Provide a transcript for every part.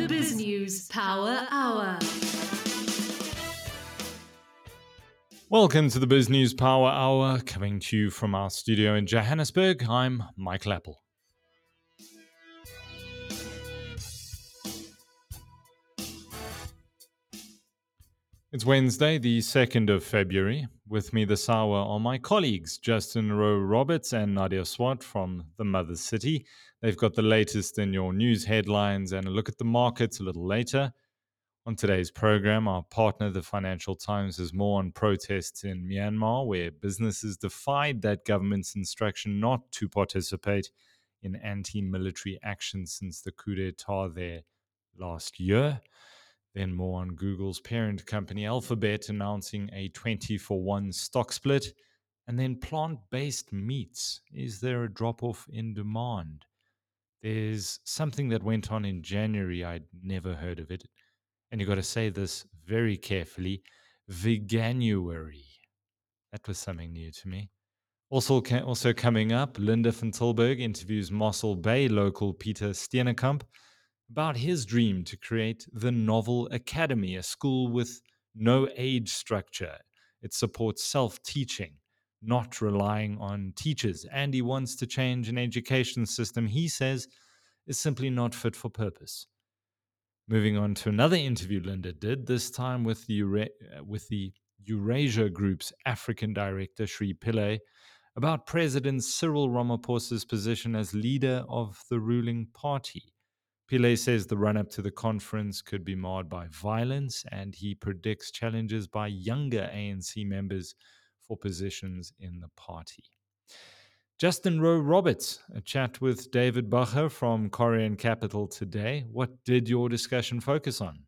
The Biz News Power Hour. Welcome to the Biz News Power Hour, coming to you from our studio in Johannesburg. I'm Michael Apple. It's Wednesday, the 2nd of February. With me this hour are my colleagues, Justin Rowe Roberts and Nadia Swart from the Mother City. They've got the latest in your news headlines and a look at the markets a little later. On today's program, our partner, the Financial Times, is more on protests in Myanmar, where businesses defied that government's instruction not to participate in anti-military action since the coup d'etat there last year. Then more on Google's parent company Alphabet announcing a 20-for-1 stock split. And then plant-based meats. Is there a drop-off in demand? There's something that went on in January. I'd never heard of it. And you got to say this very carefully. Veganuary. That was something new to me. Also coming up, Linda van Tilburg interviews Mossel Bay local Peter Steenekamp about his dream to create the Novel Academy, a school with no age structure. It supports self-teaching, not relying on teachers. And he wants to change an education system he says is simply not fit for purpose. Moving on to another interview Linda did, this time with the Eurasia Group's African director, Shri Pillay, about President Cyril Ramaphosa's position as leader of the ruling party. Pillay says the run-up to the conference could be marred by violence, and he predicts challenges by younger ANC members for positions in the party. Justin Rowe Roberts, a chat with David Bacher from Corian Capital today. What did your discussion focus on?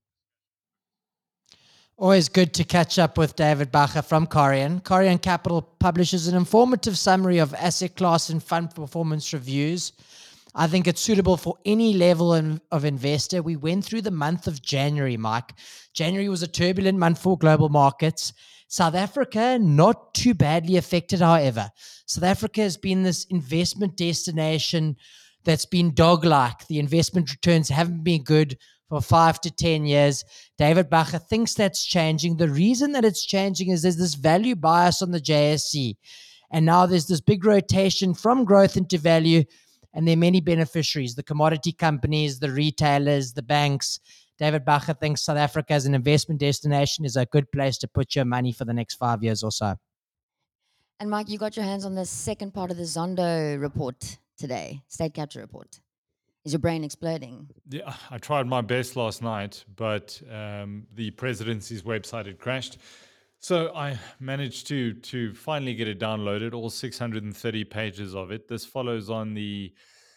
Always good to catch up with David Bacher from Corian. Corian Capital publishes an informative summary of asset class and fund performance reviews. I think it's suitable for any level of investor. We went through the month of January, Mike. January was a turbulent month for global markets. South Africa, not too badly affected, however. South Africa has been this investment destination that's been dog-like. The investment returns haven't been good for 5 to 10 years. David Bacher thinks that's changing. The reason that it's changing is there's this value bias on the JSE. And now there's this big rotation from growth into value. And there are many beneficiaries, the commodity companies, the retailers, the banks. David Bacher thinks South Africa as an investment destination is a good place to put your money for the next 5 years or so. And Mike, you got your hands on the second part of the Zondo report today, state capture report. Is your brain exploding? Yeah, I tried my best last night, but the presidency's website had crashed. So I managed to finally get it downloaded, all 630 pages of it. This follows on the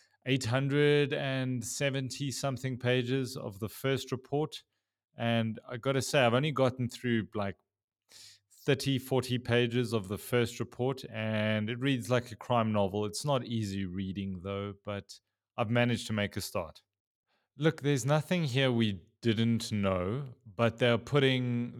870-something pages of the first report. And I got to say, I've only gotten through like 30, 40 pages of the first report, and it reads like a crime novel. It's not easy reading, though, but I've managed to make a start. Look, there's nothing here we didn't know, but they're putting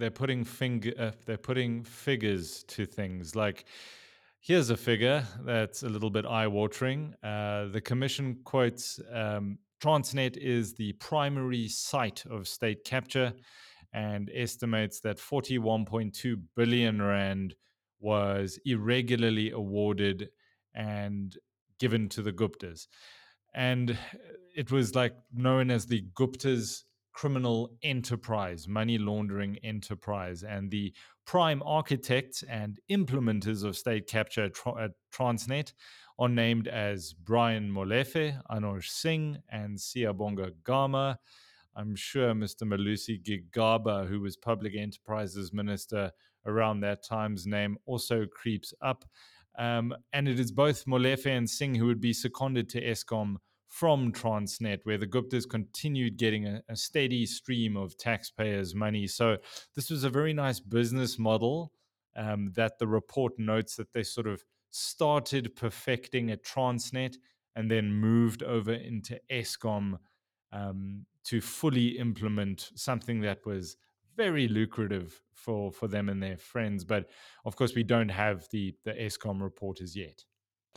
figures to things. Like, here's a figure that's a little bit eye-watering. The commission quotes Transnet is the primary site of state capture, and estimates that 41.2 billion rand was irregularly awarded and given to the Guptas. And it was like known as the Gupta's criminal enterprise, money laundering enterprise. And the prime architects and implementers of state capture at Transnet are named as Brian Molefe, Anoj Singh, and Siyabonga Gama. I'm sure Mr. Malusi Gigaba, who was Public Enterprises Minister around that time's name, also creeps up. And it is both Molefe and Singh who would be seconded to Eskom from Transnet, where the Guptas continued getting a steady stream of taxpayers' money. So this was a very nice business model that the report notes that they sort of started perfecting at Transnet and then moved over into Eskom to fully implement something that was very lucrative for them and their friends. But of course, we don't have the Eskom report as yet.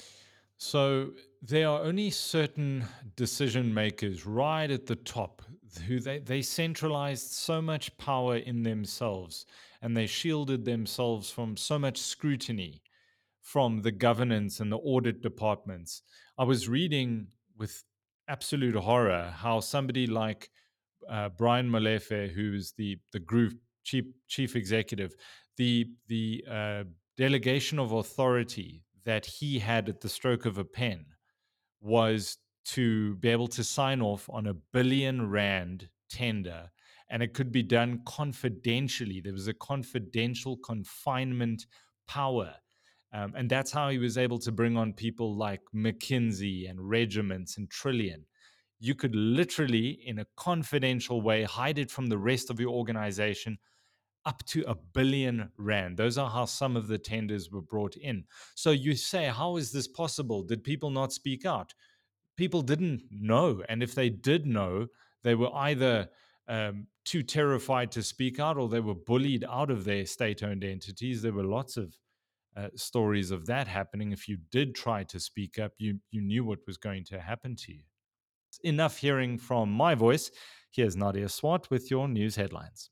So there are only certain decision makers right at the top who they centralized so much power in themselves, and they shielded themselves from so much scrutiny from the governance and the audit departments. I was reading with absolute horror how somebody like Brian Molefe, who's the group chief executive, the delegation of authority that he had at the stroke of a pen was to be able to sign off on R1 billion tender, and it could be done confidentially. There was a confidential confinement power. And that's how he was able to bring on people like McKinsey and Regiments and Trillion. You could literally, in a confidential way, hide it from the rest of your organization up to R1 billion. Those are how some of the tenders were brought in. So you say, how is this possible? Did people not speak out? People didn't know. And if they did know, they were either too terrified to speak out, or they were bullied out of their state-owned entities. There were lots of stories of that happening. If you did try to speak up, you knew what was going to happen to you. It's enough hearing from my voice. Here's Nadia Swart with your news headlines.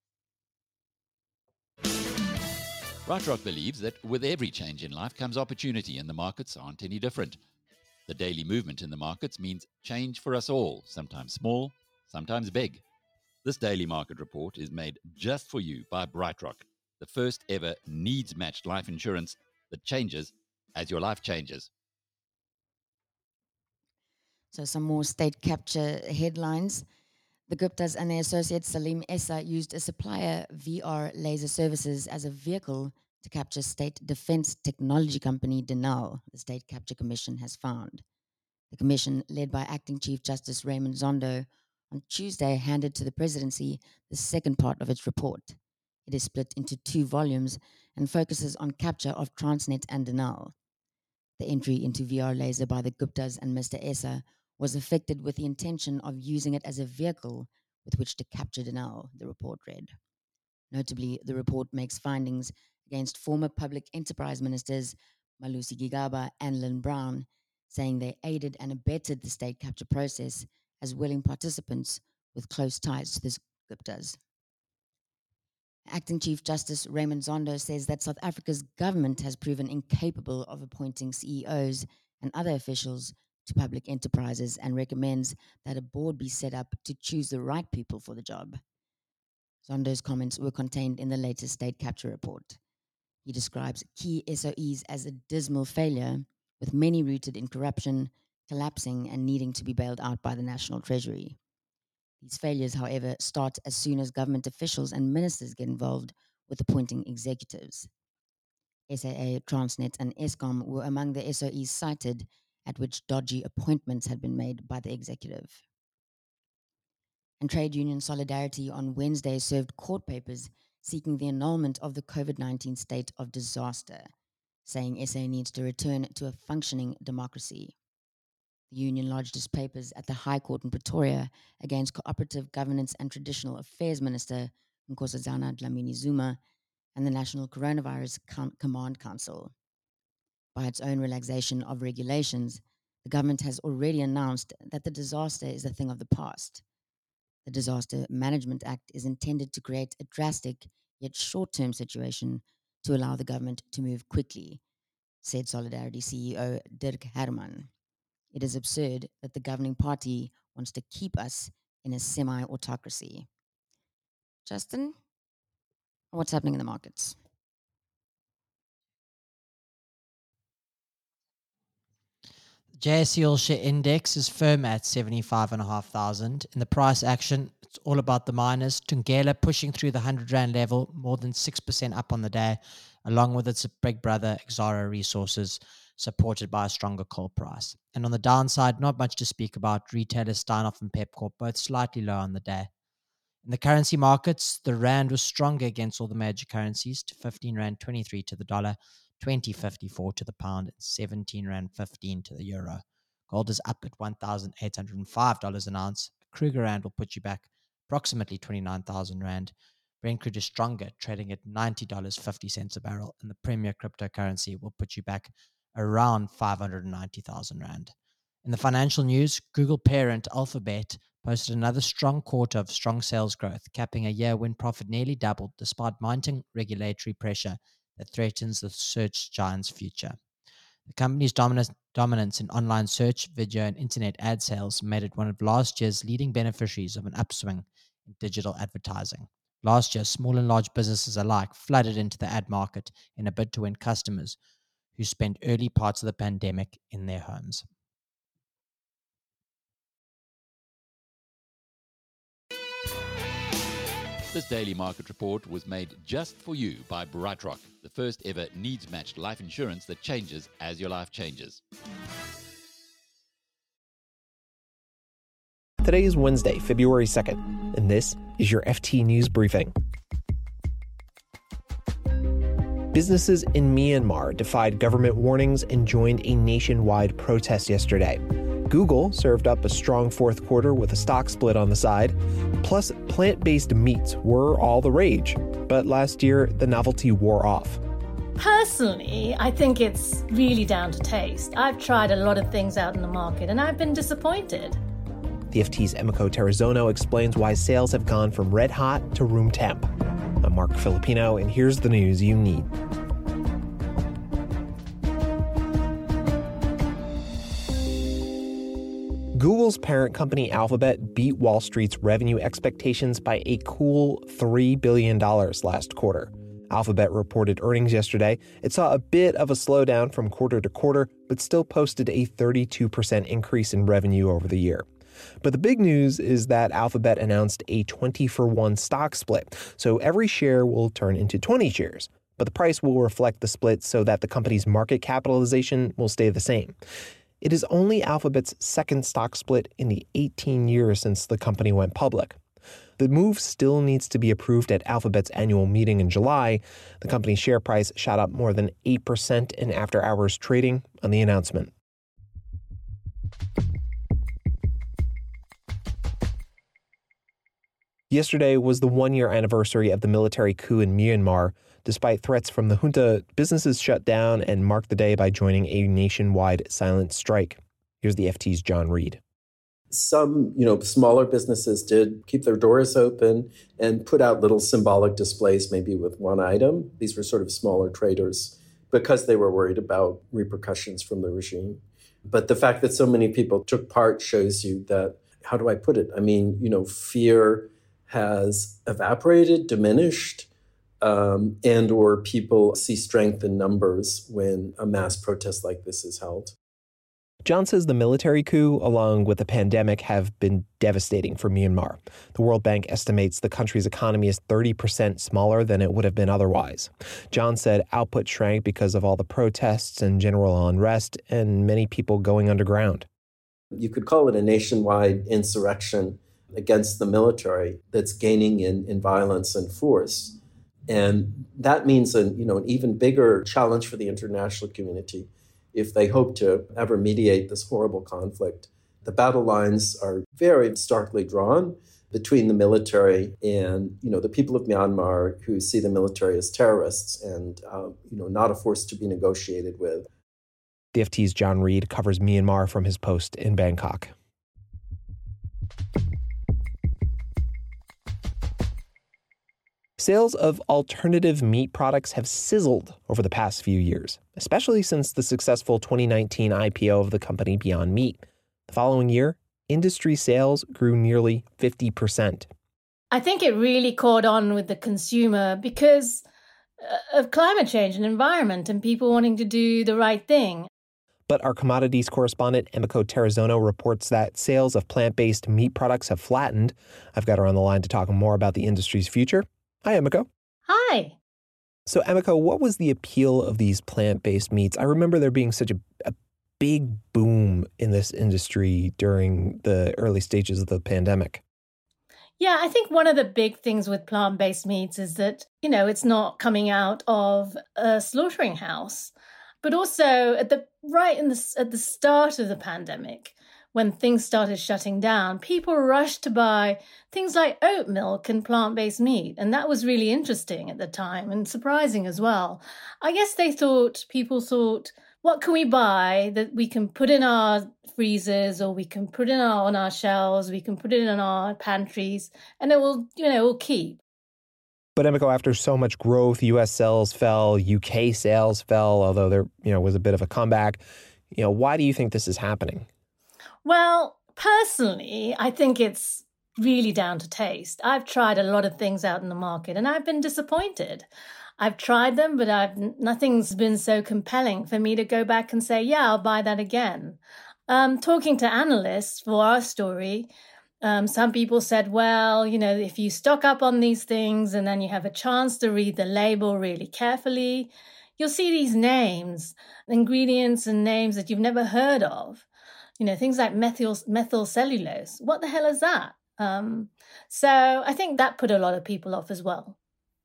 BrightRock believes that with every change in life comes opportunity, and the markets aren't any different. The daily movement in the markets means change for us all, sometimes small, sometimes big. This daily market report is made just for you by BrightRock, the first ever needs-matched life insurance that changes as your life changes. So some more state capture headlines. The Guptas and their associate Salim Essa used a supplier VR laser services as a vehicle to capture state defense technology company Denel, the State Capture Commission has found. The commission, led by Acting Chief Justice Raymond Zondo, on Tuesday handed to the presidency the second part of its report. It is split into 2 volumes and focuses on capture of Transnet and Denel. The entry into VR laser by the Guptas and Mr. Essa was effected with the intention of using it as a vehicle with which to capture Denel, the report read. Notably, the report makes findings against former public enterprise ministers Malusi Gigaba and Lynn Brown, saying they aided and abetted the state capture process as willing participants with close ties to the Guptas. Acting Chief Justice Raymond Zondo says that South Africa's government has proven incapable of appointing CEOs and other officials to public enterprises and recommends that a board be set up to choose the right people for the job. Zondo's comments were contained in the latest state capture report. He describes key SOEs as a dismal failure, with many rooted in corruption, collapsing, and needing to be bailed out by the National Treasury. These failures, however, start as soon as government officials and ministers get involved with appointing executives. SAA, Transnet, and Eskom were among the SOEs cited at which dodgy appointments had been made by the executive. And Trade Union Solidarity on Wednesday served court papers seeking the annulment of the COVID-19 state of disaster, saying SA needs to return to a functioning democracy. The union lodged its papers at the High Court in Pretoria against Cooperative Governance and Traditional Affairs Minister Nkosazana Dlamini Zuma and the National Coronavirus Command Council. By its own relaxation of regulations, the government has already announced that the disaster is a thing of the past. The Disaster Management Act is intended to create a drastic yet short-term situation to allow the government to move quickly, said Solidarity CEO Dirk Herman. It is absurd that the governing party wants to keep us in a semi-autocracy. Justin, what's happening in the markets? JSE All Share Index is firm at 75,500. In the price action, it's all about the miners. Tungela pushing through the 100 Rand level, more than 6% up on the day, along with its big brother, Exxaro Resources, supported by a stronger coal price. And on the downside, not much to speak about. Retailers Steinhoff and Pepkor both slightly low on the day. In the currency markets, the Rand was stronger against all the major currencies to 15 Rand 23 to the dollar, 20.54 to the pound, and 17 Rand 15 to the euro. Gold is up at $1,805 an ounce. A Kruger Rand will put you back approximately 29,000 Rand. Brent crude is stronger, trading at $90.50 a barrel, and the premier cryptocurrency will put you back around 590,000 Rand. In the financial news, Google parent Alphabet posted another strong quarter of strong sales growth, capping a year when profit nearly doubled despite mounting regulatory pressure that threatens the search giant's future. The company's dominance in online search, video, and internet ad sales made it one of last year's leading beneficiaries of an upswing in digital advertising. Last year, small and large businesses alike flooded into the ad market in a bid to win customers who spent early parts of the pandemic in their homes. This daily market report was made just for you by BrightRock, the first ever needs-matched life insurance that changes as your life changes. Today is Wednesday, February 2nd, and this is your FT News Briefing. Businesses in Myanmar defied government warnings and joined a nationwide protest yesterday. Google served up a strong fourth quarter with a stock split on the side. Plus, plant-based meats were all the rage. But last year, the novelty wore off. Personally, I think it's really down to taste. I've tried a lot of things out in the market and I've been disappointed. The FT's Emiko Terrazono explains why sales have gone from red hot to room temp. I'm Mark Filipino, and here's the news you need. Google's parent company Alphabet beat Wall Street's revenue expectations by a cool $3 billion last quarter. Alphabet reported earnings yesterday. It saw a bit of a slowdown from quarter to quarter, but still posted a 32% increase in revenue over the year. But the big news is that Alphabet announced a 20-for-1 stock split, so every share will turn into 20 shares. But the price will reflect the split so that the company's market capitalization will stay the same. It is only Alphabet's second stock split in the 18 years since the company went public. The move still needs to be approved at Alphabet's annual meeting in July. The company's share price shot up more than 8% in after-hours trading on the announcement. Yesterday was the one-year anniversary of the military coup in Myanmar. Despite threats from the junta, businesses shut down and marked the day by joining a nationwide silent strike. Here's the FT's John Reed. Some, smaller businesses did keep their doors open and put out little symbolic displays, maybe with one item. These were sort of smaller traders because they were worried about repercussions from the regime. But the fact that so many people took part shows you that, how do I put it? I mean, fear has evaporated, diminished, and or people see strength in numbers when a mass protest like this is held. John says the military coup, along with the pandemic, have been devastating for Myanmar. The World Bank estimates the country's economy is 30% smaller than it would have been otherwise. John said output shrank because of all the protests and general unrest and many people going underground. You could call it a nationwide insurrection against the military that's gaining in violence and force. And that means an even bigger challenge for the international community if they hope to ever mediate this horrible conflict. The battle lines are very starkly drawn between the military and, the people of Myanmar who see the military as terrorists and, not a force to be negotiated with. The FT's John Reed covers Myanmar from his post in Bangkok. Sales of alternative meat products have sizzled over the past few years, especially since the successful 2019 IPO of the company Beyond Meat. The following year, industry sales grew nearly 50%. I think it really caught on with the consumer because of climate change and environment and people wanting to do the right thing. But our commodities correspondent Emiko Terrazono reports that sales of plant-based meat products have flattened. I've got her on the line to talk more about the industry's future. Hi, Emiko. Hi. So, Emiko, what was the appeal of these plant-based meats? I remember there being such a big boom in this industry during the early stages of the pandemic. Yeah, I think one of the big things with plant-based meats is that, it's not coming out of a slaughtering house. But also at the start of the pandemic, when things started shutting down, people rushed to buy things like oat milk and plant-based meat. And that was really interesting at the time and surprising as well. I guess people thought, what can we buy that we can put in our freezers, or we can put on our shelves, we can put it in our pantries, and it will keep. But Emiko, after so much growth, U.S. sales fell, U.K. sales fell, although there was a bit of a comeback. Why do you think this is happening? Well, personally, I think it's really down to taste. I've tried a lot of things out in the market and I've been disappointed. I've tried them, but nothing's been so compelling for me to go back and say, yeah, I'll buy that again. Talking to analysts for our story, some people said, well, if you stock up on these things and then you have a chance to read the label really carefully, you'll see these names, ingredients and names that you've never heard of. Things like methyl cellulose. What the hell is that? So I think that put a lot of people off as well.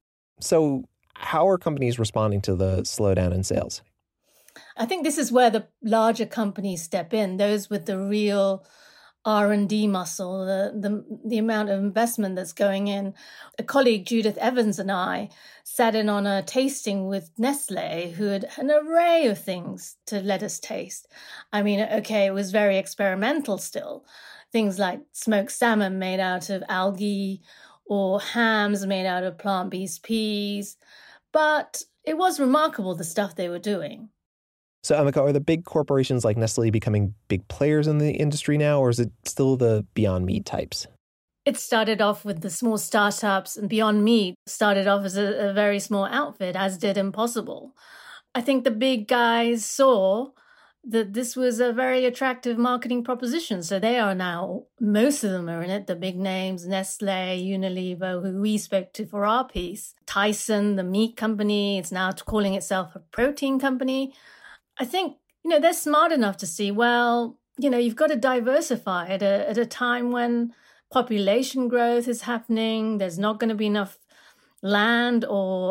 So how are companies responding to the slowdown in sales? I think this is where the larger companies step in, those with the real R&D muscle, the amount of investment that's going in. A colleague, Judith Evans, and I sat in on a tasting with Nestle, who had an array of things to let us taste. I mean, okay, it was very experimental still. Things like smoked salmon made out of algae or hams made out of plant-based peas. But it was remarkable, the stuff they were doing. So, Emiko, are the big corporations like Nestle becoming big players in the industry now, or is it still the Beyond Meat types? It started off with the small startups, and Beyond Meat started off as a very small outfit, as did Impossible. I think the big guys saw that this was a very attractive marketing proposition. So they are now, most of them are in it, the big names, Nestle, Unilever, who we spoke to for our piece, Tyson, the meat company, it's now calling itself a protein company. I think, they're smart enough to see, well, you've got to diversify at a time when population growth is happening. There's not going to be enough land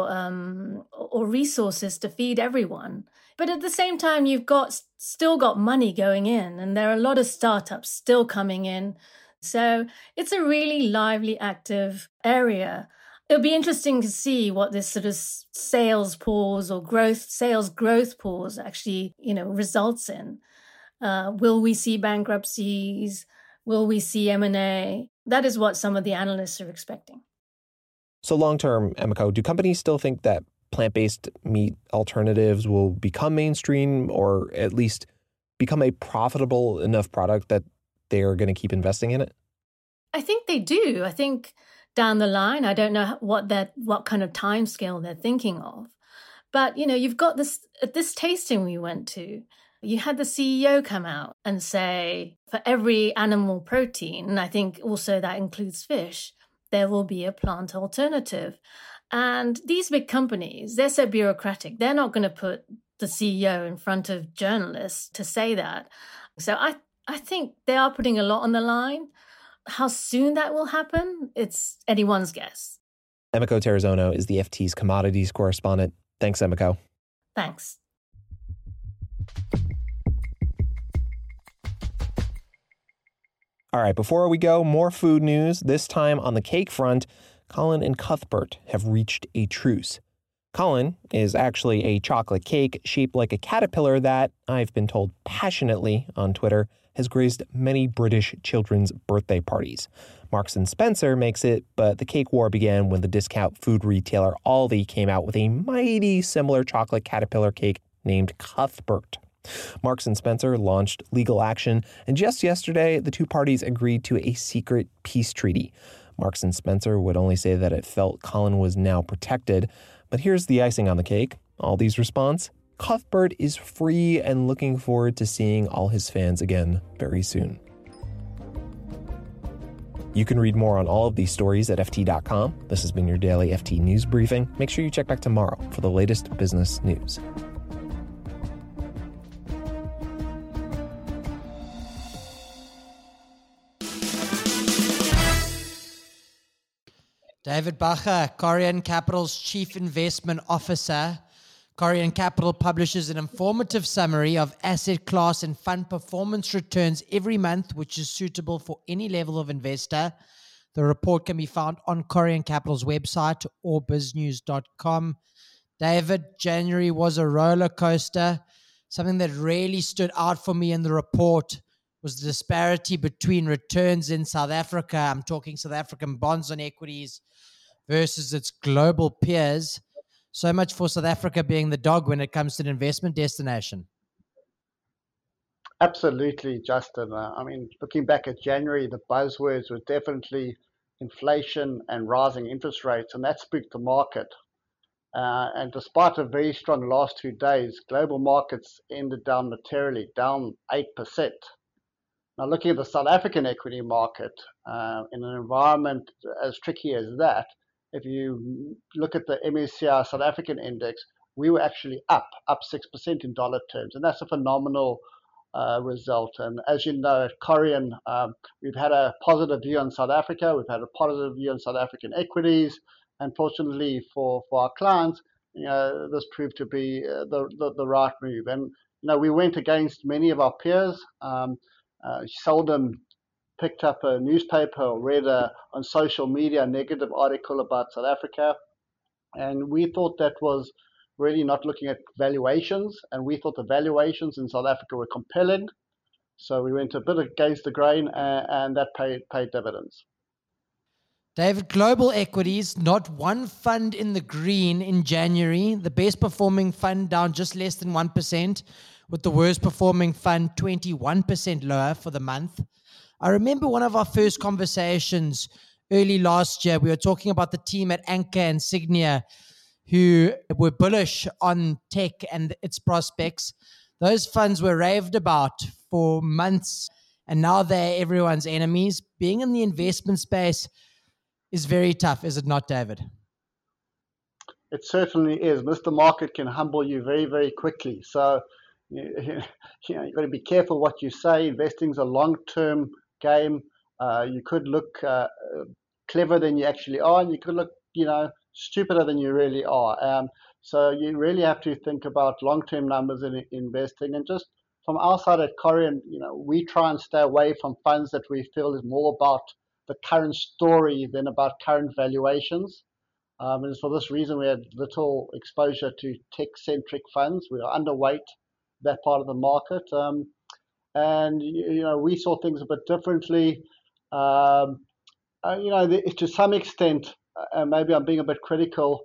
or resources to feed everyone. But at the same time, you've still got money going in, and there are a lot of startups still coming in. So it's a really lively, active area. It'll be interesting to see what this sort of sales pause or sales growth pause actually, results in. Will we see bankruptcies? Will we see M&A? That is what some of the analysts are expecting. So long-term, Emiko, do companies still think that plant-based meat alternatives will become mainstream, or at least become a profitable enough product that they're going to keep investing in it? I think they do. I think down the line, I don't know what kind of time scale they're thinking of. But, you've got this, at this tasting we went to, you had the CEO come out and say, for every animal protein, and I think also that includes fish, there will be a plant alternative. And these big companies, they're so bureaucratic. They're not going to put the CEO in front of journalists to say that. So I think they are putting a lot on the line. How soon that will happen, it's anyone's guess. Emiko Terrazono is the FT's commodities correspondent. Thanks, Emiko. Thanks. All right, before we go, more food news. This time on the cake front, Colin and Cuthbert have reached a truce. Colin is actually a chocolate cake shaped like a caterpillar that, I've been told passionately on Twitter, has graced many British children's birthday parties. Marks & Spencer makes it, but the cake war began when the discount food retailer Aldi came out with a mighty similar chocolate caterpillar cake named Cuthbert. Marks & Spencer launched legal action, and just yesterday, the two parties agreed to a secret peace treaty. Marks & Spencer would only say that it felt Colin was now protected, but here's the icing on the cake. Aldi's response: Cuthbert is free and looking forward to seeing all his fans again very soon. You can read more on all of these stories at FT.com. This has been your daily FT News Briefing. Make sure you check back tomorrow for the latest business news. David Bacher, Corian Capital's Chief Investment Officer, Corian Capital publishes an informative summary of asset class and fund performance returns every month, which is suitable for any level of investor. The report can be found on Corian Capital's website or biznews.com. David, January was a roller coaster. Something that really stood out for me in the report was the disparity between returns in South Africa. I'm talking South African bonds on equities versus its global peers. So much for South Africa being the dog when it comes to an investment destination. Absolutely, Justin. Looking back at January, the buzzwords were definitely inflation and rising interest rates, and that spooked the market. And despite a very strong last 2 days, global markets ended down materially, down 8%. Now, looking at the South African equity market, in an environment as tricky as that, if you look at the MSCI South African index, we were actually up 6% in dollar terms, and that's a phenomenal result. And as you know, at Corian, we've had a positive view on South Africa, we've had a positive view on South African equities, and fortunately for our clients, this proved to be the right move. And we went against many of our peers. Seldom picked up a newspaper or read on social media a negative article about South Africa. And we thought that was really not looking at valuations. And we thought the valuations in South Africa were compelling. So we went a bit against the grain, and that paid dividends. David, global equities, not one fund in the green in January. The best performing fund down just less than 1%, with the worst performing fund 21% lower for the month. I remember one of our first conversations early last year, we were talking about the team at Anchor and Signia who were bullish on tech and its prospects. Those funds were raved about for months, and now they're everyone's enemies. Being in the investment space is very tough, is it not, David? It certainly is. Mr. Market can humble you very, very quickly. So you've got to be careful what you say. Investing's a long-term game. You could look clever than you actually are, and you could look, stupider than you really are. So you really have to think about long-term numbers in investing. And just from our side at Corian, we try and stay away from funds that we feel is more about the current story than about current valuations. And for this reason, we had little exposure to tech-centric funds. We are underweight that part of the market. And we saw things a bit differently. To some extent, maybe I'm being a bit critical,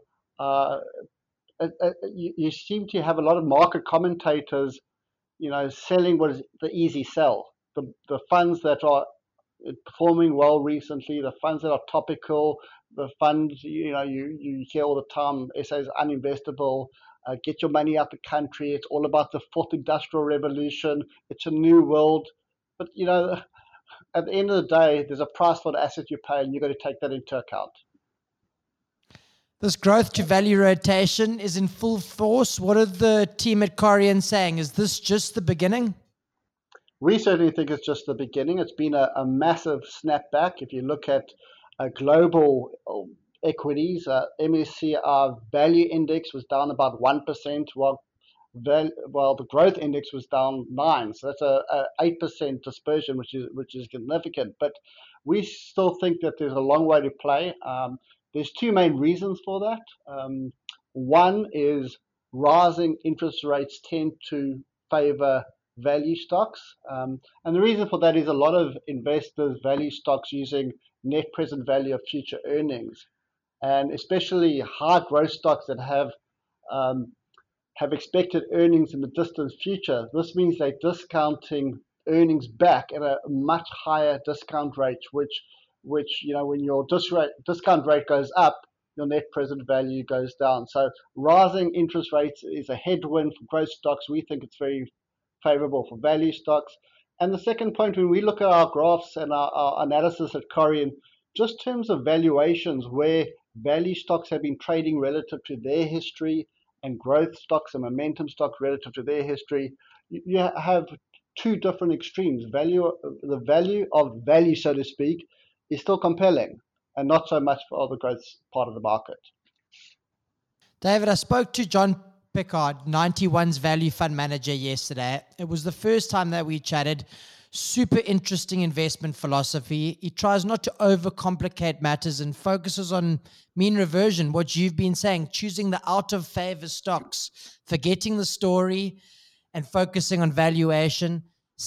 you seem to have a lot of market commentators, selling what is the easy sell. The funds that are performing well recently, the funds that are topical, the funds, you hear all the time, SA is uninvestable, get your money out the country, it's all about the fourth industrial revolution, it's a new world. But, at the end of the day, there's a price for the asset you pay, and you've got to take that into account. This growth to value rotation is in full force. What are the team at Corian saying? Is this just the beginning? We certainly think it's just the beginning. It's been a massive snapback. If you look at global equities, MSCI value index was down about 1%, while the growth index was down 9%. So that's a 8% dispersion, which is significant. But we still think that there's a long way to play. There's two main reasons for that. One is rising interest rates tend to favor value stocks. And the reason for that is a lot of investors value stocks using net present value of future earnings. And especially high growth stocks that have expected earnings in the distant future. This means they're discounting earnings back at a much higher discount rate, which when your discount rate goes up, your net present value goes down. So rising interest rates is a headwind for growth stocks. We think it's very favorable for value stocks. And the second point, when we look at our graphs and our analysis at Corian, just in terms of valuations, where value stocks have been trading relative to their history and growth stocks and momentum stocks relative to their history, you have two different extremes. The value of value, so to speak, is still compelling, and not so much for the growth part of the market. David, I spoke to John Pickard, 91's value fund manager, yesterday. It was the first time that we chatted. Super interesting investment philosophy. He tries not to overcomplicate matters and focuses on mean reversion, what you've been saying, choosing the out of favor stocks, forgetting the story and focusing on valuation.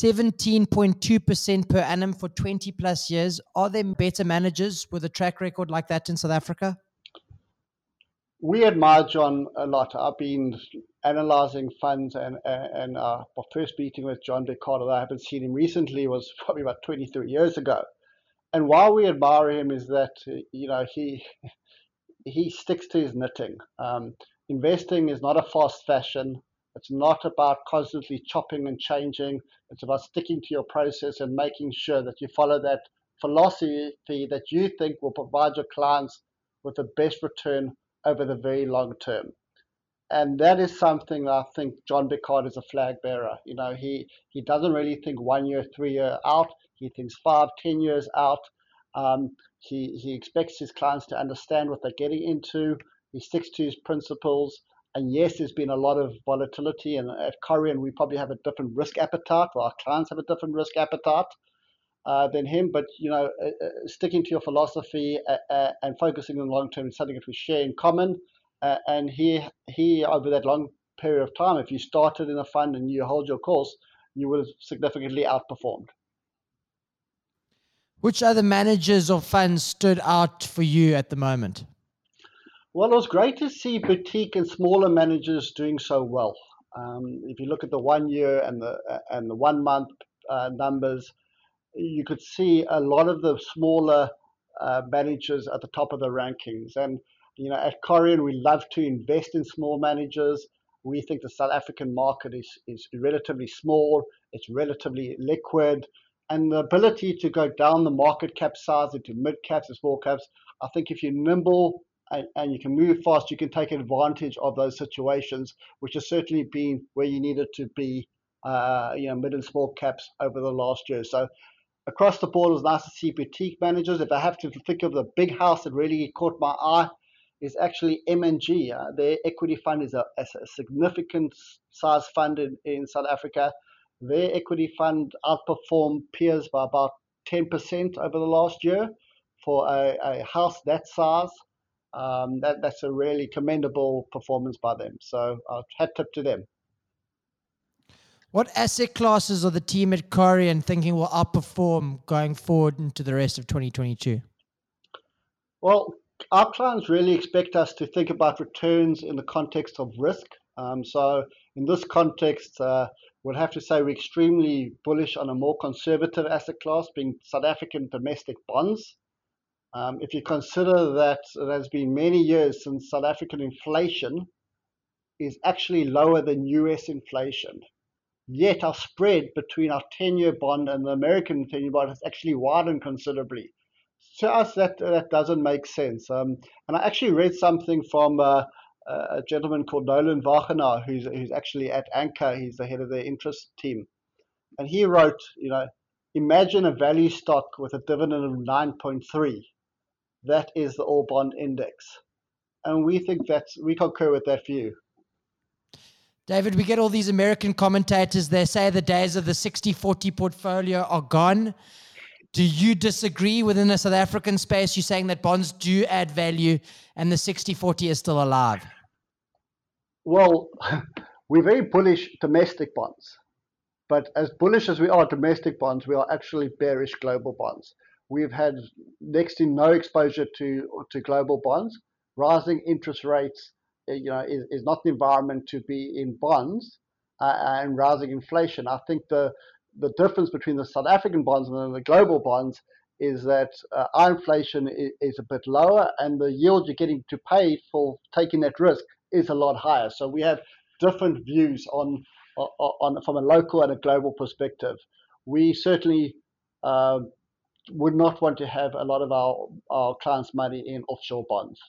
17.2% per annum for 20 plus years. Are there better managers with a track record like that in South Africa? We admire John a lot. I've been analyzing funds, and our first meeting with John Bicard that I haven't seen him recently was probably about 23 years ago. And why we admire him is that he sticks to his knitting. Investing is not a fast fashion. It's not about constantly chopping and changing. It's about sticking to your process and making sure that you follow that philosophy that you think will provide your clients with the best return over the very long term. And that is something that I think John Bicard is a flag bearer. He doesn't really think 1 year, 3 year out. He thinks 5, 10 years out. He expects his clients to understand what they're getting into. He sticks to his principles. And yes, there's been a lot of volatility. And at Corian, we probably have a different risk appetite, or our clients have a different risk appetite than him. But, sticking to your philosophy and focusing on the long term is something that we share in common. And he, over that long period of time, if you started in a fund and you hold your course, you would have significantly outperformed. Which other managers or funds stood out for you at the moment? Well, it was great to see boutique and smaller managers doing so well. If you look at the 1 year and the 1 month numbers, you could see a lot of the smaller managers at the top of the rankings. And at Corian, we love to invest in small managers. We think the South African market is relatively small. It's relatively liquid. And the ability to go down the market cap size into mid caps and small caps, I think if you're nimble and you can move fast, you can take advantage of those situations, which has certainly been where you needed to be, mid and small caps over the last year. So across the board, it was nice to see boutique managers. If I have to think of the big house that really caught my eye, is actually M&G. Their equity fund is a significant size fund in South Africa. Their equity fund outperformed peers by about 10% over the last year. For a house that size, that's a really commendable performance by them. So hat tip to them. What asset classes are the team at Corian thinking will outperform going forward into the rest of 2022? Well, our clients really expect us to think about returns in the context of risk. So in this context, we'll have to say we're extremely bullish on a more conservative asset class, being South African domestic bonds. If you consider that it has been many years since South African inflation is actually lower than US inflation, yet our spread between our 10-year bond and the American 10-year bond has actually widened considerably. To us, that doesn't make sense. And I actually read something from a gentleman called Nolan Wagenaar, who's actually at Anchor. He's the head of their interest team. And he wrote, imagine a value stock with a dividend of 9.3. That is the All Bond Index. And we think we concur with that view. David, we get all these American commentators. They say the days of the 60-40 portfolio are gone. Do you disagree within the South African space? You're saying that bonds do add value and the 60-40 is still alive. Well, we're very bullish domestic bonds. But as bullish as we are domestic bonds, we are actually bearish global bonds. We've had next to no exposure to global bonds. Rising interest rates, is not the environment to be in bonds, and rising inflation. I think the difference between the South African bonds and the global bonds is that our inflation is a bit lower, and the yield you're getting to pay for taking that risk is a lot higher. So we have different views on from a local and a global perspective. We certainly would not want to have a lot of our clients' money in offshore bonds.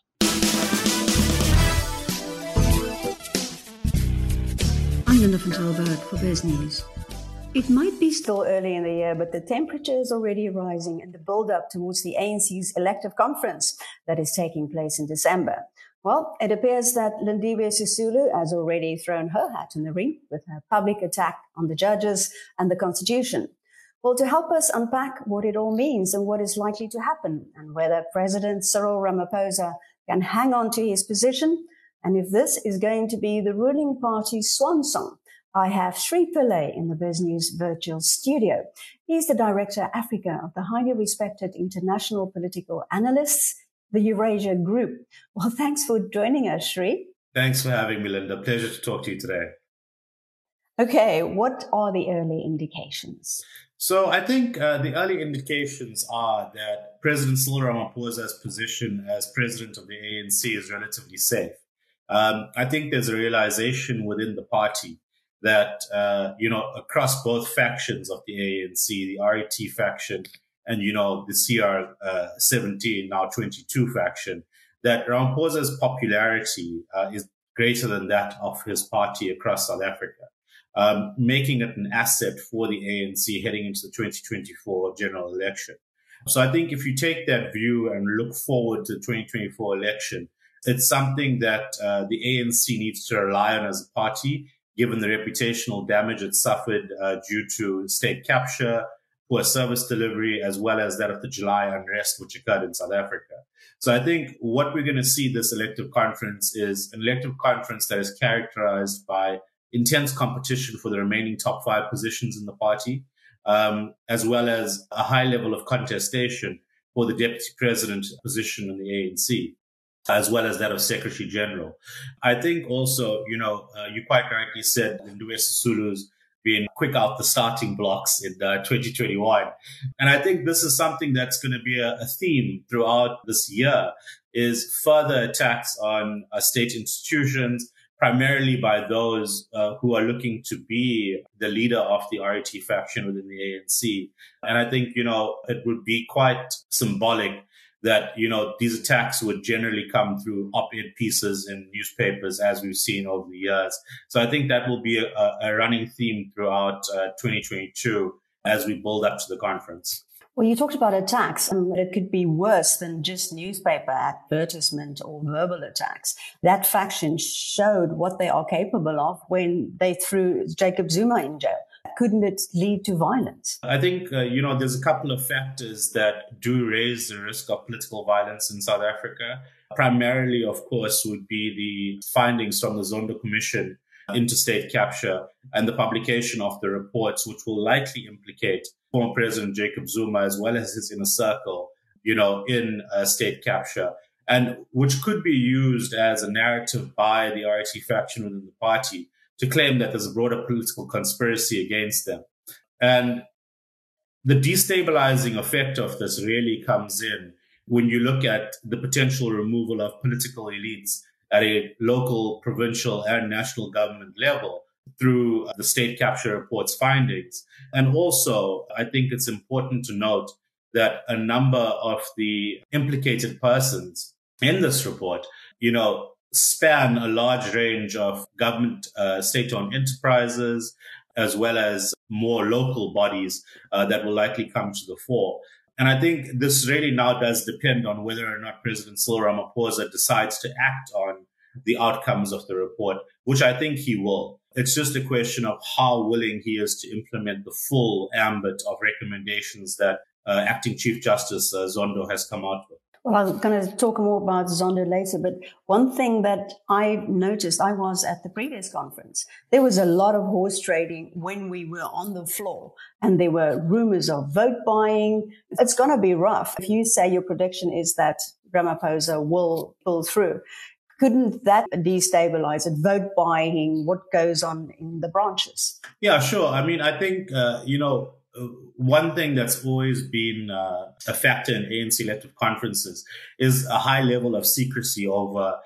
I'm Linda van Tilburg for Biz News. It might be still early in the year, but the temperature is already rising in the build-up towards the ANC's elective conference that is taking place in December. Well, it appears that Lindiwe Sisulu has already thrown her hat in the ring with her public attack on the judges and the Constitution. Well, to help us unpack what it all means and what is likely to happen and whether President Cyril Ramaphosa can hang on to his position and if this is going to be the ruling party's swan song, I have Sri Pillay in the BizNews virtual studio. He's the Director Africa of the highly respected international political analysts, the Eurasia Group. Well, thanks for joining us, Sri. Thanks for having me, Linda. Pleasure to talk to you today. Okay, what are the early indications? So I think the early indications are that President Cyril Ramaphosa's position as president of the ANC is relatively safe. I think there's a realization within the party that, across both factions of the ANC, the RET faction and, the CR17, now 22 faction, that Ramaphosa's popularity is greater than that of his party across South Africa. Making it an asset for the ANC heading into the 2024 general election. So I think if you take that view and look forward to the 2024 election, it's something that the ANC needs to rely on as a party, given the reputational damage it suffered due to state capture, poor service delivery, as well as that of the July unrest which occurred in South Africa. So I think what we're going to see this elective conference is an elective conference that is characterized by intense competition for the remaining top 5 positions in the party, as well as a high level of contestation for the deputy president position in the ANC, as well as that of secretary general. I think also, you quite correctly said Lindiwe Sisulu's been quick out the starting blocks in 2021. And I think this is something that's going to be a theme throughout this year, is further attacks on state institutions, primarily by those who are looking to be the leader of the RET faction within the ANC. And I think, it would be quite symbolic that, these attacks would generally come through op-ed pieces in newspapers, as we've seen over the years. So I think that will be a running theme throughout 2022 as we build up to the conference. Well, you talked about attacks. It could be worse than just newspaper advertisement or verbal attacks. That faction showed what they are capable of when they threw Jacob Zuma in jail. Couldn't it lead to violence? I think, there's a couple of factors that do raise the risk of political violence in South Africa. Primarily, of course, would be the findings from the Zondo Commission into state capture and the publication of the reports, which will likely implicate former President Jacob Zuma as well as his inner circle, in state capture, and which could be used as a narrative by the RET faction within the party to claim that there's a broader political conspiracy against them. And the destabilizing effect of this really comes in when you look at the potential removal of political elites at a local, provincial, and national government level through the state capture report's findings. And also, I think it's important to note that a number of the implicated persons in this report, span a large range of government state-owned enterprises, as well as more local bodies that will likely come to the fore. And I think this really now does depend on whether or not President Cyril Ramaphosa decides to act on the outcomes of the report, which I think he will. It's just a question of how willing he is to implement the full ambit of recommendations that Acting Chief Justice Zondo has come out with. Well, I'm going to talk more about Zondo later, but one thing that I noticed, I was at the previous conference, there was a lot of horse trading when we were on the floor, and there were rumors of vote buying. It's going to be rough. If you say your prediction is that Ramaphosa will pull through, couldn't that destabilize it? Vote buying, what goes on in the branches? Yeah, sure. I mean, I think, one thing that's always been a factor in ANC elective conferences is a high level of secrecy over,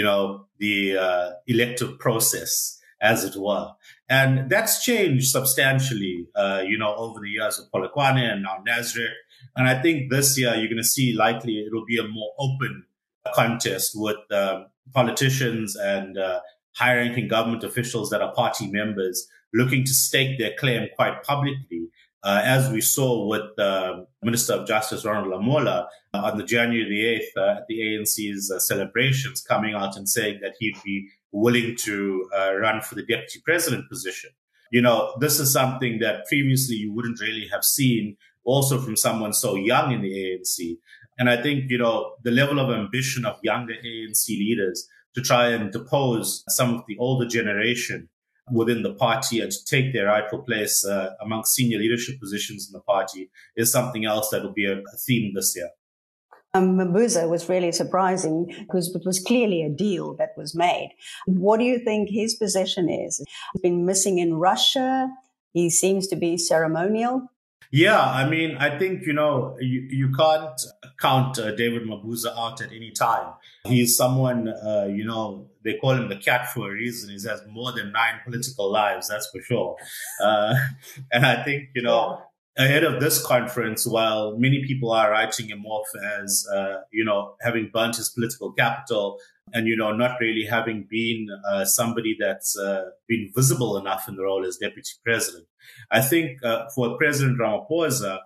the elective process, as it were. And that's changed substantially, over the years with Polokwane and now Nasrec. And I think this year you're going to see likely it'll be a more open contest with politicians and high-ranking government officials that are party members looking to stake their claim quite publicly as we saw with Minister of Justice Ronald Lamola on the January the 8th at the ANC's celebrations, coming out and saying that he'd be willing to run for the deputy president position. This is something that previously you wouldn't really have seen also from someone so young in the ANC. And I think, the level of ambition of younger ANC leaders to try and depose some of the older generation within the party and to take their rightful place amongst senior leadership positions in the party is something else that will be a theme this year. Mabuza was really surprising because it was clearly a deal that was made. What do you think his position is? He's been missing in Russia. He seems to be ceremonial. Yeah, I think, you can't count David Mabuza out at any time. He's someone, they call him the cat for a reason. He has more than 9 political lives, that's for sure. And I think, ahead of this conference, while many people are writing him off as, having burnt his political capital and, not really having been somebody that's been visible enough in the role as deputy president, I think for President Ramaphosa,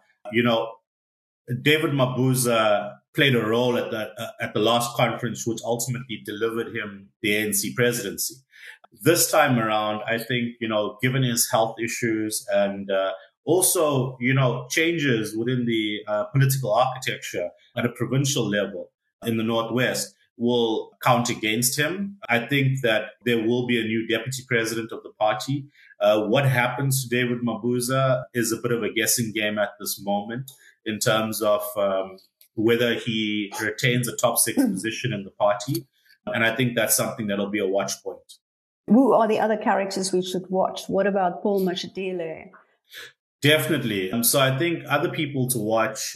David Mabuza played a role at the last conference, which ultimately delivered him the ANC presidency. This time around, I think, given his health issues and also, changes within the political architecture at a provincial level in the Northwest will count against him. I think that there will be a new deputy president of the party. What happens to David Mabuza is a bit of a guessing game at this moment in terms of whether he retains a top 6 position in the party. And I think that's something that'll be a watch point. Who are the other characters we should watch? What about Paul Mashatile? Definitely. So I think other people to watch,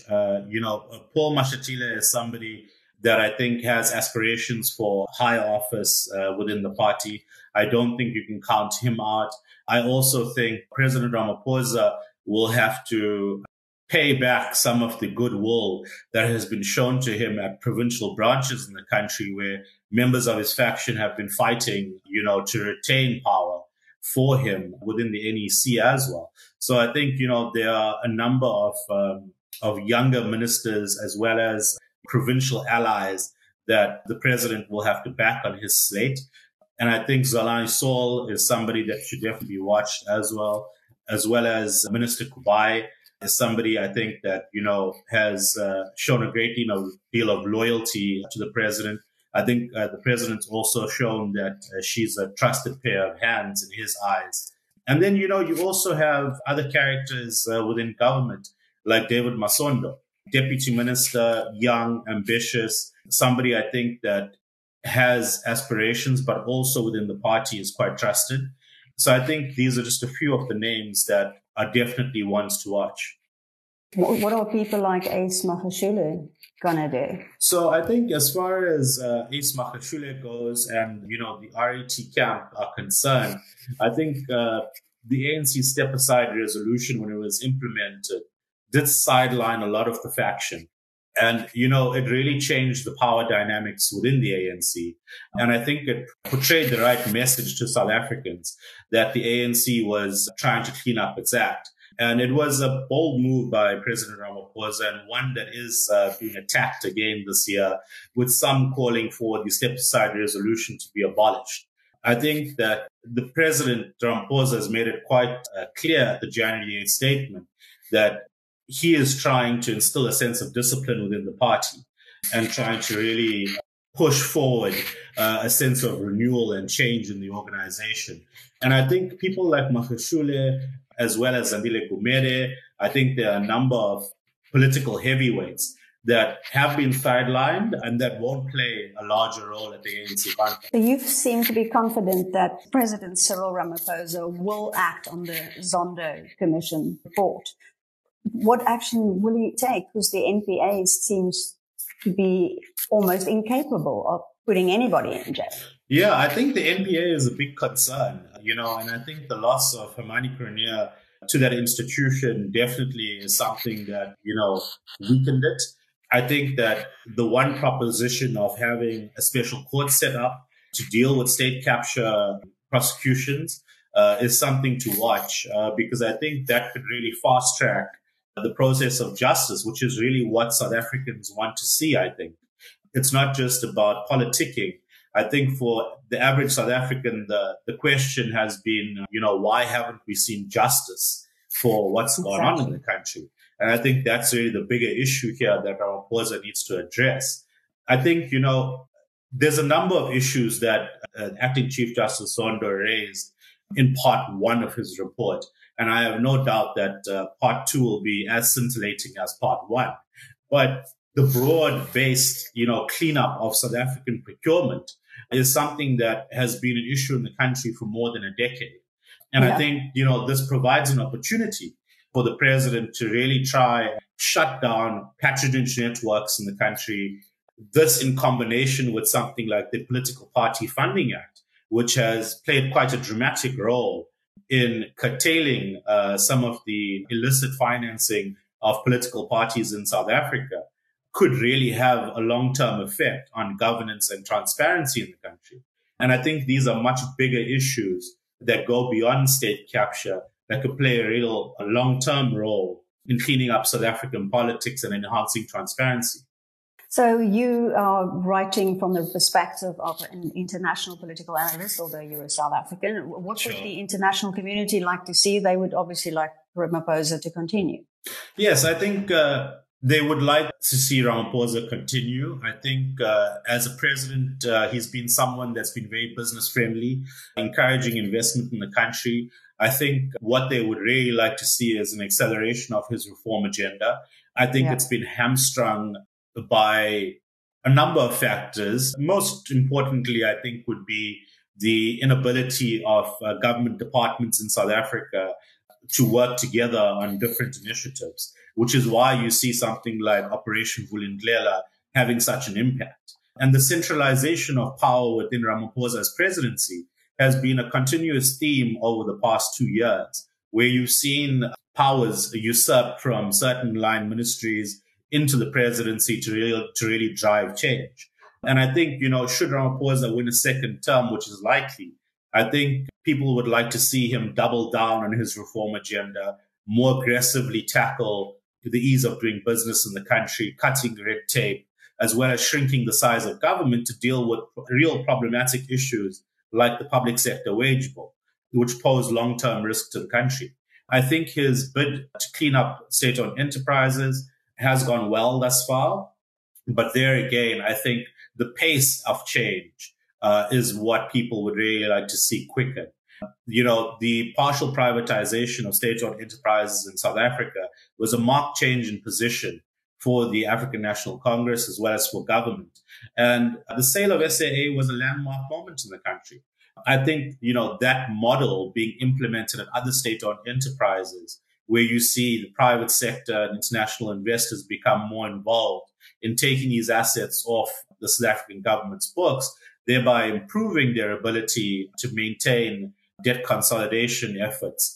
Paul Mashatile is somebody that I think has aspirations for high office within the party. I don't think you can count him out. I also think President Ramaphosa will have to pay back some of the goodwill that has been shown to him at provincial branches in the country where members of his faction have been fighting, to retain power for him within the NEC as well. So I think, there are a number of younger ministers as well as provincial allies that the president will have to back on his slate. And I think Zalani Saul is somebody that should definitely be watched as well as Minister Kubai is somebody I think that, has shown a great deal of loyalty to the president. I think the president's also shown that she's a trusted pair of hands in his eyes. And then, you also have other characters within government like David Masondo, deputy minister, young, ambitious, somebody I think that has aspirations, but also within the party is quite trusted. So I think these are just a few of the names that are definitely ones to watch. What are people like Ace Magashule going to do? So I think as far as Ace Magashule goes and, the RET camp are concerned, I think the ANC step-aside resolution when it was implemented did sideline a lot of the faction. And, it really changed the power dynamics within the ANC. And I think it portrayed the right message to South Africans that the ANC was trying to clean up its act. And it was a bold move by President Ramaphosa and one that is being attacked again this year, with some calling for the step-aside resolution to be abolished. I think that the President Ramaphosa has made it quite clear at the January 8th statement that he is trying to instill a sense of discipline within the party and trying to really push forward a sense of renewal and change in the organization. And I think people like Magashule, as well as Zandile Gumede, I think there are a number of political heavyweights that have been sidelined and that won't play a larger role at the ANC conference. You seem to be confident that President Cyril Ramaphosa will act on the Zondo Commission report. What action will he take? Because the NPA seems to be almost incapable of putting anybody in jail. Yeah, I think the NPA is a big concern, and I think the loss of Hermione Cronje to that institution definitely is something that, weakened it. I think that the one proposition of having a special court set up to deal with state capture prosecutions is something to watch because I think that could really fast track the process of justice, which is really what South Africans want to see, I think. It's not just about politicking. I think for the average South African, the question has been, why haven't we seen justice for what's going on in the country? And I think that's really the bigger issue here that Ramaphosa needs to address. I think, there's a number of issues that Acting Chief Justice Zondo raised in part 1 of his report. And I have no doubt that part 2 will be as scintillating as part 1. But the broad-based, cleanup of South African procurement is something that has been an issue in the country for more than a decade. And I think, this provides an opportunity for the president to really try shut down patronage networks in the country. This in combination with something like the Political Party Funding Act, which has played quite a dramatic role in curtailing some of the illicit financing of political parties in South Africa, could really have a long-term effect on governance and transparency in the country. And I think these are much bigger issues that go beyond state capture that could play a long-term role in cleaning up South African politics and enhancing transparency. So you are writing from the perspective of an international political analyst, although you're a South African. What would the international community like to see? They would obviously like Ramaphosa to continue. Yes, I think they would like to see Ramaphosa continue. I think as a president, he's been someone that's been very business friendly, encouraging investment in the country. I think what they would really like to see is an acceleration of his reform agenda. I think it's been hamstrung by a number of factors. Most importantly, I think, would be the inability of government departments in South Africa to work together on different initiatives, which is why you see something like Operation Vulindlela having such an impact. And the centralization of power within Ramaphosa's presidency has been a continuous theme over the past 2 years, where you've seen powers usurped from certain line ministries into the presidency to really drive change. And I think, should Ramaphosa win a second term, which is likely, I think people would like to see him double down on his reform agenda, more aggressively tackle the ease of doing business in the country, cutting red tape, as well as shrinking the size of government to deal with real problematic issues like the public sector wage bill, which pose long-term risk to the country. I think his bid to clean up state-owned enterprises has gone well thus far. But there again, I think the pace of change is what people would really like to see quicken. The partial privatization of state-owned enterprises in South Africa was a marked change in position for the African National Congress as well as for government. And the sale of SAA was a landmark moment in the country. I think, that model being implemented at other state-owned enterprises, where you see the private sector and international investors become more involved in taking these assets off the South African government's books, thereby improving their ability to maintain debt consolidation efforts,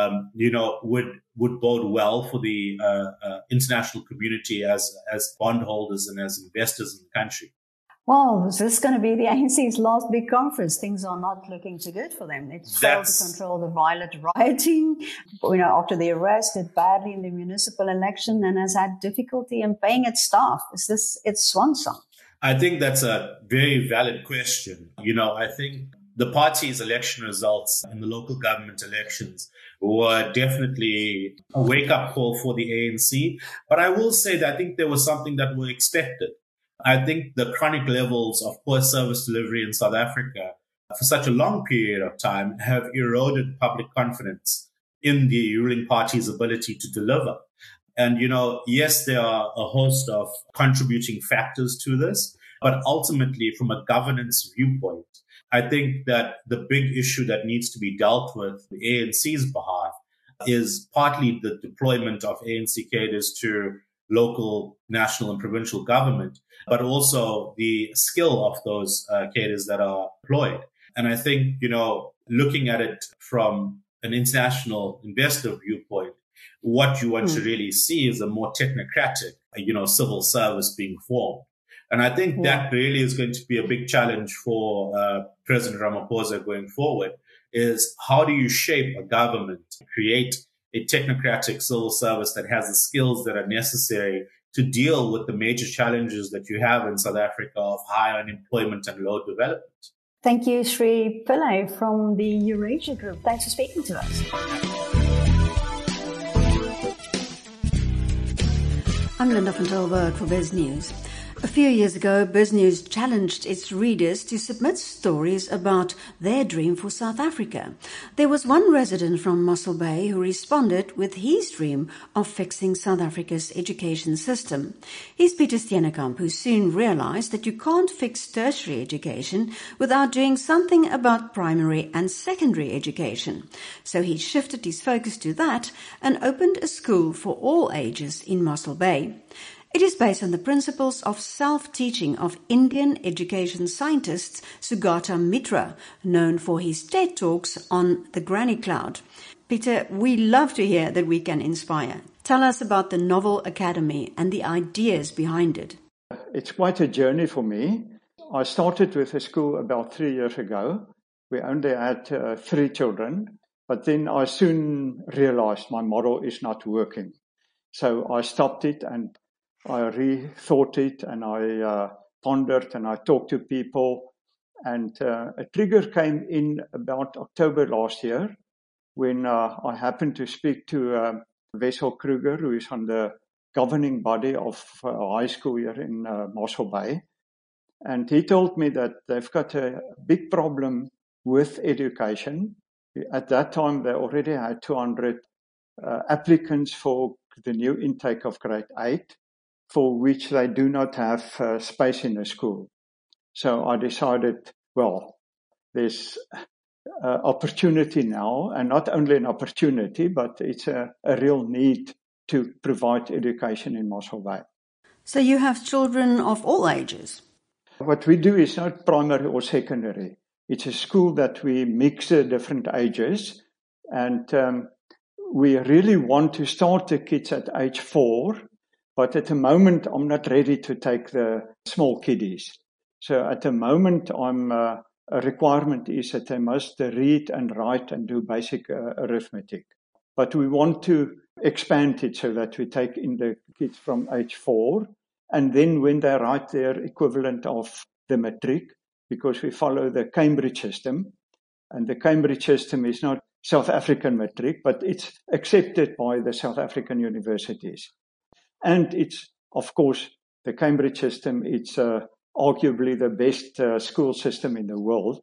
would bode well for the international community as bondholders and as investors in the country. Well, is this going to be the ANC's last big conference? Things are not looking too good for them. It's failed to control the violent rioting, after the arrest, did badly in the municipal election, and has had difficulty in paying its staff. Is this its swan song? I think that's a very valid question. I think the party's election results in the local government elections were definitely a wake-up call for the ANC. But I will say that I think there was something that was expected. I think the chronic levels of poor service delivery in South Africa for such a long period of time have eroded public confidence in the ruling party's ability to deliver. And, yes, there are a host of contributing factors to this, but ultimately from a governance viewpoint, I think that the big issue that needs to be dealt with the ANC's behalf is partly the deployment of ANC cadres to local, national and provincial government, but also the skill of those cadres that are employed. And I think, looking at it from an international investor viewpoint, what you want to really see is a more technocratic, civil service being formed. And I think that really is going to be a big challenge for President Ramaphosa going forward, is how do you shape a government to create a technocratic civil service that has the skills that are necessary to deal with the major challenges that you have in South Africa of high unemployment and low development. Thank you, Sri Pillay from the Eurasia Group. Thanks for speaking to us. I'm Linda van Tilburg for Biz News. A few years ago, Biz News challenged its readers to submit stories about their dream for South Africa. There was one resident from Mossel Bay who responded with his dream of fixing South Africa's education system. He's Peter Steenekamp, who soon realized that you can't fix tertiary education without doing something about primary and secondary education. So he shifted his focus to that and opened a school for all ages in Mossel Bay. It is based on the principles of self-teaching of Indian education scientist Sugata Mitra, known for his TED Talks on the Granny Cloud. Peter, we love to hear that we can inspire. Tell us about the Novel Academy and the ideas behind it. It's quite a journey for me. I started with a school about 3 years ago. We only had 3 children, but then I soon realized my model is not working. So I stopped it and I rethought it, and I pondered and I talked to people, and a trigger came in about October last year when I happened to speak to Wessel Kruger, who is on the governing body of high school here in Mossel Bay. And he told me that they've got a big problem with education. At that time, they already had 200 applicants for the new intake of grade 8. For which they do not have space in the school. So I decided, well, there's opportunity now, and not only an opportunity, but it's a real need to provide education in Mossel Bay. So you have children of all ages? What we do is not primary or secondary. It's a school that we mix different ages, and we really want to start the kids at age 4. But at the moment, I'm not ready to take the small kiddies. So at the moment, a requirement is that they must read and write and do basic arithmetic. But we want to expand it so that we take in the kids from age 4. And then when they write their equivalent of the matric, because we follow the Cambridge system, and the Cambridge system is not South African matric, but it's accepted by the South African universities. And it's, of course, the Cambridge system, it's arguably the best school system in the world.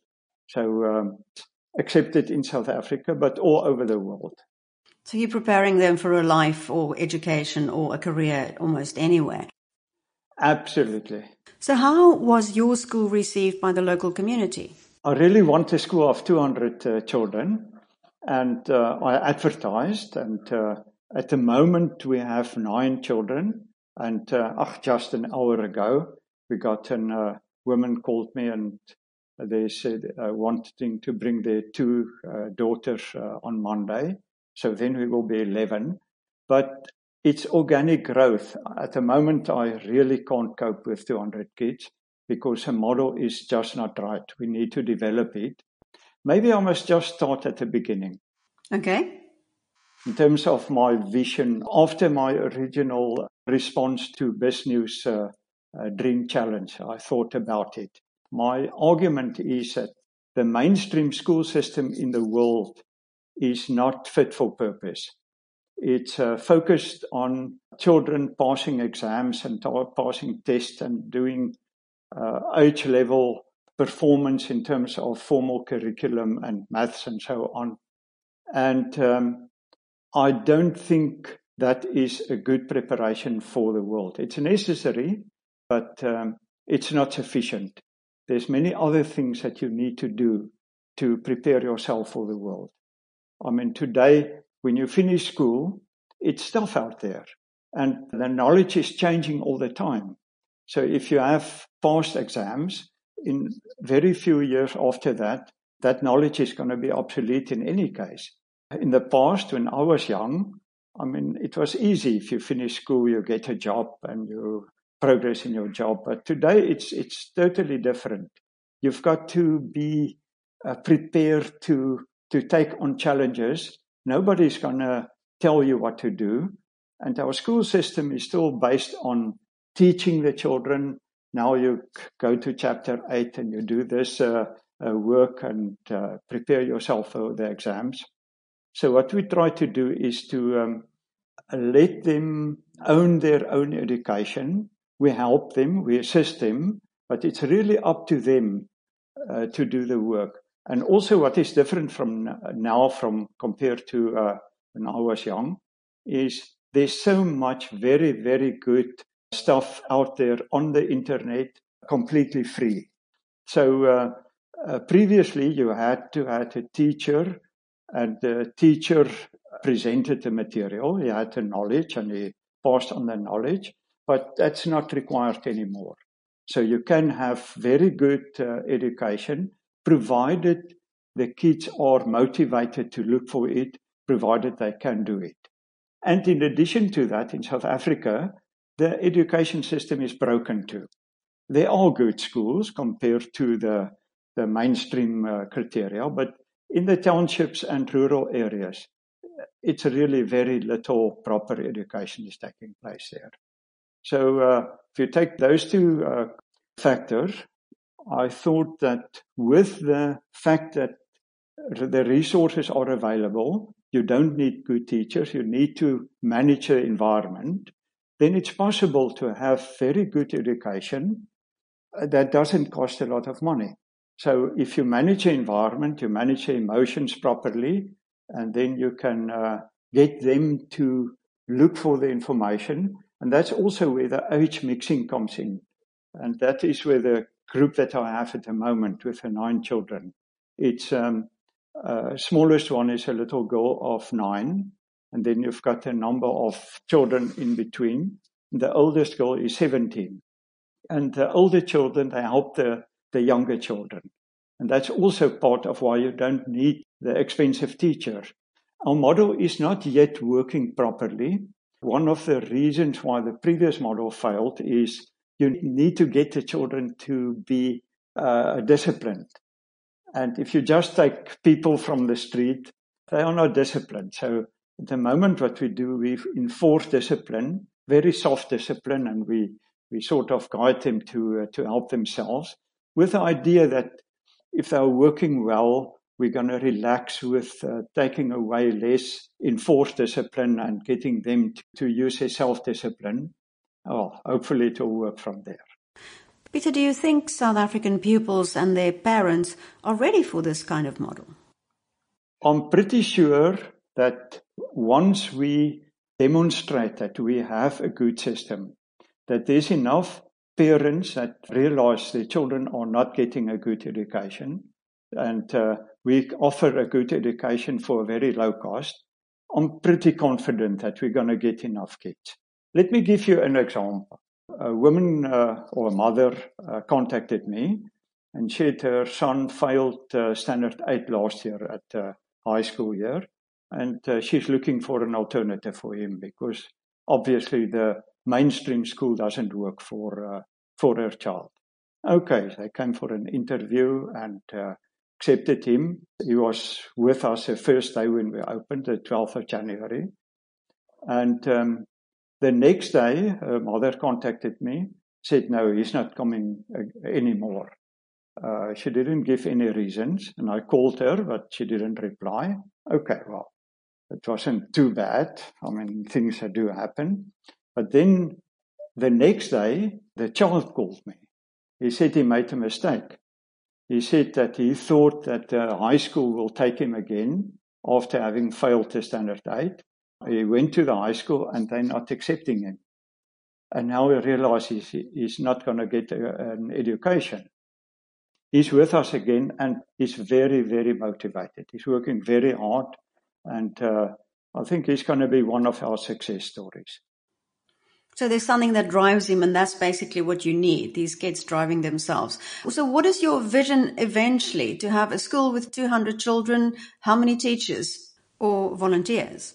So accepted in South Africa, but all over the world. So you're preparing them for a life or education or a career almost anywhere? Absolutely. So how was your school received by the local community? I really want a school of 200 children. And I advertised, and at the moment, we have 9 children, and just an hour ago, we got a woman called me, and they said wanting to bring their 2 daughters on Monday. So then we will be 11. But it's organic growth. At the moment, I really can't cope with 200 kids because the model is just not right. We need to develop it. Maybe I must just start at the beginning. Okay. In terms of my vision, after my original response to Biz News Dream Challenge, I thought about it. My argument is that the mainstream school system in the world is not fit for purpose. It's focused on children passing exams and passing tests and doing age-level performance in terms of formal curriculum and maths and so on. And I don't think that is a good preparation for the world. It's necessary, but it's not sufficient. There's many other things that you need to do to prepare yourself for the world. I mean, today, when you finish school, it's stuff out there. And the knowledge is changing all the time. So if you have passed exams, in very few years after that, that knowledge is going to be obsolete in any case. In the past, when I was young, I mean, it was easy. If you finish school, you get a job and you progress in your job. But today, it's totally different. You've got to be prepared to to take on challenges. Nobody's going to tell you what to do. And our school system is still based on teaching the children. Now you go to chapter 8 and you do this work and prepare yourself for the exams. So what we try to do is to let them own their own education. We help them, we assist them, but it's really up to them to do the work. And also what is different from now from compared to when I was young is there's so much very, very good stuff out there on the internet, completely free. So previously you had to have a teacher, and the teacher presented the material. He had the knowledge and he passed on the knowledge, but that's not required anymore. So you can have very good education, provided the kids are motivated to look for it, provided they can do it. And in addition to that, in South Africa, the education system is broken too. There are good schools compared to the mainstream criteria, but in the townships and rural areas, it's really very little proper education is taking place there. So if you take those two factors, I thought that with the fact that the resources are available, you don't need good teachers, you need to manage the environment, then it's possible to have very good education that doesn't cost a lot of money. So if you manage the environment, you manage the emotions properly, and then you can get them to look for the information. And that's also where the age mixing comes in. And that is where the group that I have at the moment with the 9 children, it's smallest one is a little girl of 9, and then you've got a number of children in between. The oldest girl is 17. And the older children, they help the younger children. And that's also part of why you don't need the expensive teacher. Our model is not yet working properly. One of the reasons why the previous model failed is you need to get the children to be disciplined. And if you just take people from the street, they are not disciplined. So at the moment what we do, we enforce discipline, very soft discipline, and we sort of guide them to help themselves with the idea that if they're working well, we're going to relax with taking away less enforced discipline and getting them to use their self-discipline. Oh, hopefully it will work from there. Peter, do you think South African pupils and their parents are ready for this kind of model? I'm pretty sure that once we demonstrate that we have a good system, that there's enough parents that realize their children are not getting a good education, and we offer a good education for a very low cost, I'm pretty confident that we're going to get enough kids. Let me give you an example. A woman or a mother contacted me, and she said her son failed Standard 8 last year at high school year, and she's looking for an alternative for him because obviously the mainstream school doesn't work for her child. Okay, they came for an interview and accepted him. He was with us the first day when we opened, the 12th of January. And the next day, her mother contacted me, said, no, he's not coming anymore. She didn't give any reasons, and I called her, but she didn't reply. Okay, well, it wasn't too bad. I mean, things that do happen. But then the next day, the child called me. He said he made a mistake. He said that he thought that high school will take him again after having failed the Standard 8. He went to the high school and they're not accepting him. And now he realizes he's not going to get an education. He's with us again and he's very, very motivated. He's working very hard, and I think he's going to be one of our success stories. So there's something that drives him, and that's basically what you need, these kids driving themselves. So what is your vision eventually? To have a school with 200 children, how many teachers or volunteers?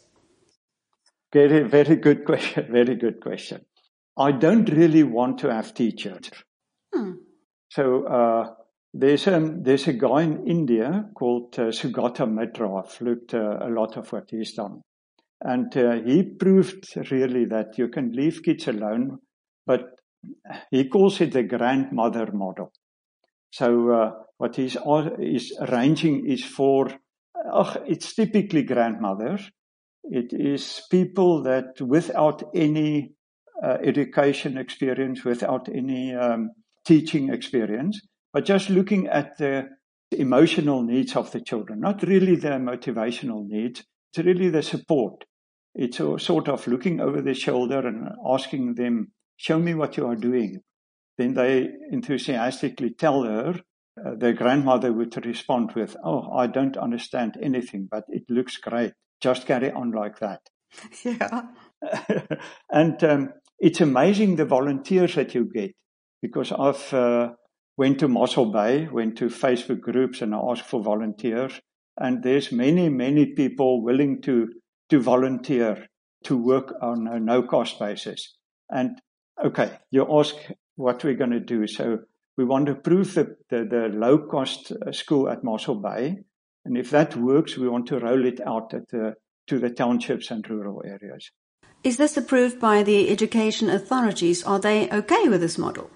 Very, very good question. Very good question. I don't really want to have teachers. So There's a guy in India called Sugata Mitra. I've looked a lot of what he's done. And he proved really that you can leave kids alone, but he calls it the grandmother model. So what he's arranging is for, it's typically grandmothers. It is people that without any education experience, without any teaching experience, but just looking at the emotional needs of the children, not really their motivational needs, it's really the support. It's sort of looking over their shoulder and asking them, show me what you are doing. Then they enthusiastically tell her, the grandmother would respond with, oh, I don't understand anything, but it looks great. Just carry on like that. Yeah. And it's amazing the volunteers that you get, because I've went to Mossel Bay, went to Facebook groups and asked for volunteers. And there's many, many people willing to volunteer to work on a no-cost basis. And okay, you ask what we're going to do. So we want to prove the low-cost school at Mossel Bay. And if that works, we want to roll it out to the townships and rural areas. Is this approved by the education authorities? Are they okay with this model?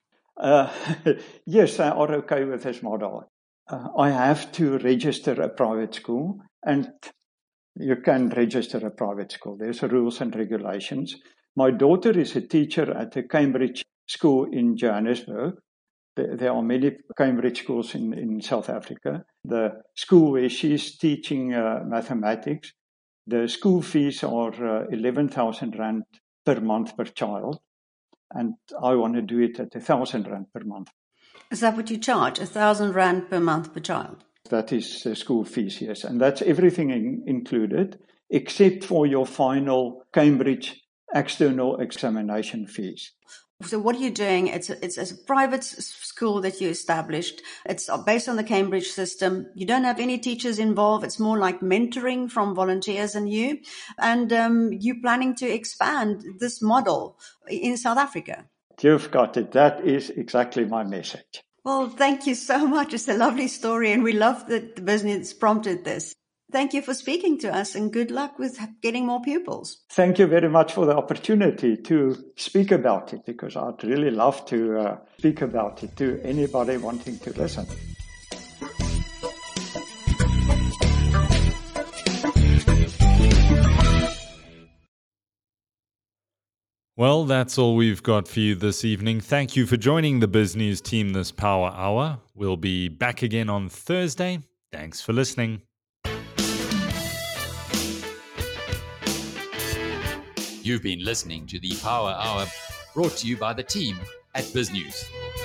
Yes, they are okay with this model. I have to register a private school, and you can register a private school. There's rules and regulations. My daughter is a teacher at a Cambridge school in Johannesburg. There are many Cambridge schools in South Africa. The school where she's teaching mathematics, the school fees are 11,000 Rand per month per child. And I want to do it at 1,000 Rand per month. Is that what you charge? 1,000 Rand per month per child? That is school fees, yes. And that's everything included, except for your final Cambridge external examination fees. So what are you doing? It's a private school that you established. It's based on the Cambridge system. You don't have any teachers involved. It's more like mentoring from volunteers and you. And you're planning to expand this model in South Africa. You've got it. That is exactly my message. Well, thank you so much. It's a lovely story, and we love that the business prompted this. Thank you for speaking to us, and good luck with getting more pupils. Thank you very much for the opportunity to speak about it, because I'd really love to speak about it to anybody wanting to listen. Well, that's all we've got for you this evening. Thank you for joining the BizNews team this Power Hour. We'll be back again on Thursday. Thanks for listening. You've been listening to the Power Hour, brought to you by the team at BizNews.